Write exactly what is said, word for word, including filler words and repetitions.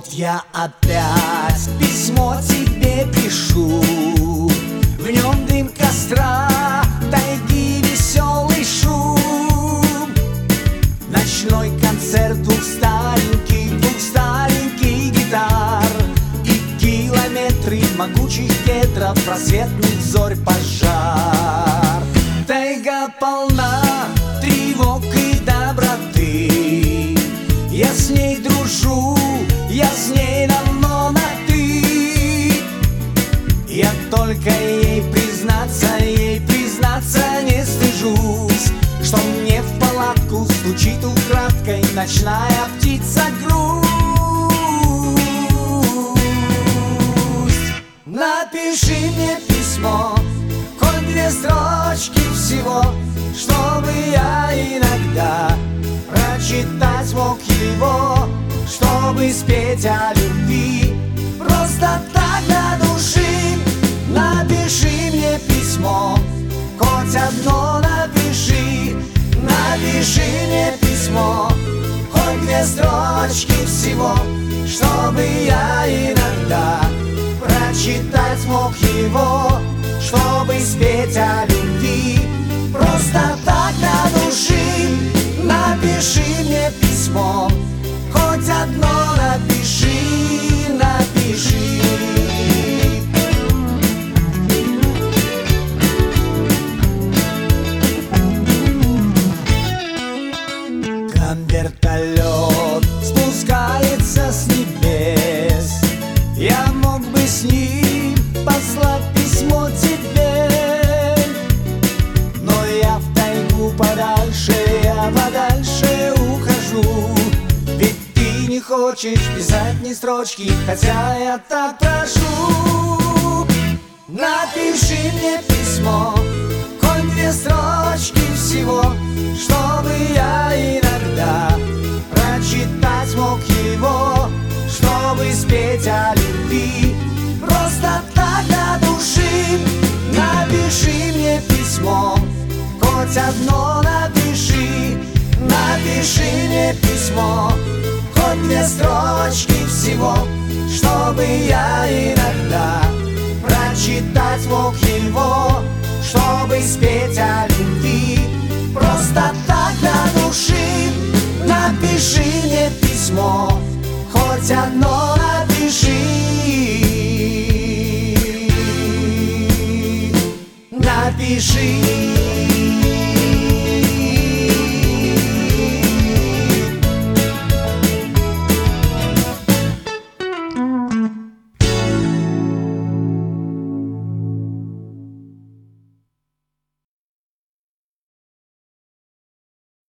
Вот я опять письмо тебе пишу, в нем дым костра, тайги, веселый шум, ночной концерт двух стареньких, двух стареньких гитар и километры могучих кедров, просветных зорь пожар. Тайга полна тревог и доброты, я с ней дружу, я с ней давно на «ты». Я только ей признаться, ей признаться не стыжусь, что мне в палатку стучит украдкой ночная птица грусть. Напиши мне письмо, хоть две строчки всего, чтобы я иногда прочитать мог его, чтобы спеть о любви просто так до души. Напиши мне письмо, хоть одно напиши, напиши мне письмо, хоть две строчки всего, чтобы я иногда прочитать мог его, чтобы спеть о любви просто так до души. Напиши мне письмо, хоть одно напиши, напиши. Вертолет спускается с небес, я мог бы с ним послать письмо тебе, но я в тайгу подальше, я подальше ухожу, ведь ты не хочешь писать ни строчки, хотя я так прошу. Напиши мне письмо, хоть две строчки всего, чтобы я иногда прочитать мог его, чтобы спеть о любви просто так до души. Напиши мне письмо, хоть одно напиши, напиши мне письмо, хоть две строчки всего, чтобы я иногда прочитать мог его, чтобы спеть о любви